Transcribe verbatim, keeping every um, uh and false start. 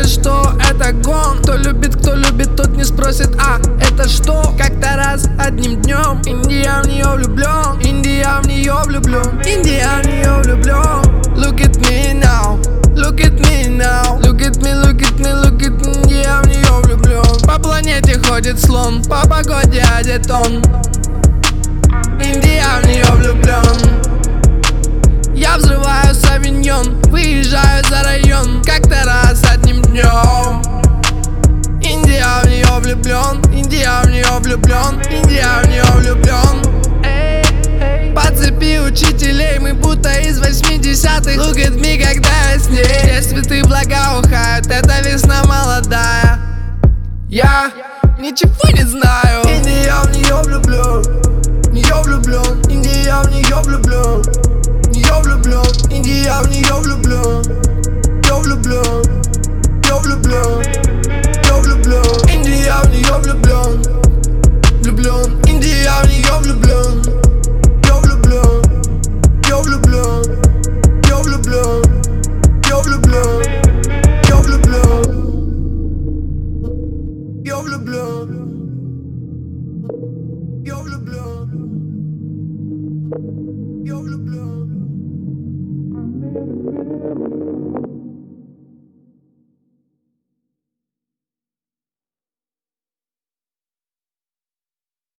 Это что? Это гон. Кто любит, кто любит, тот не спросит. А это что? Как-то раз одним днем Индия в нее влюблен, Индия в нее влюблен, Индия в нее влюблен. Look at me now, look at me now, look at me, look at me, look at me. Индия в нее влюблен. По планете ходит слон, по погоде одет он. Индия в нее влюблен. Я взрываю савиньон, выезжаю за район. Как-то раз одним днем Индия в нее влюблен, Индия в нее влюблен, Индия в нее влюблен. По цепи учителей мы будто из восьмидесятых. Look at me, когда я с ней. Все цветы благоухают, это весна молодая. Я ничего не знаю. Индия в нее влюблен, в нее влюблен, Индия в нее влюблен, в нее влюблен, Индия в нее влюблен, я влюблен, я влюблен, я влюблен, Индия в нее влюблен, влюблен, Индия в нее влюблен, я влюблен, я влюблен, я влюблен, я влюблен, я влюблен, я влюблен, я влюблен, я влюблен.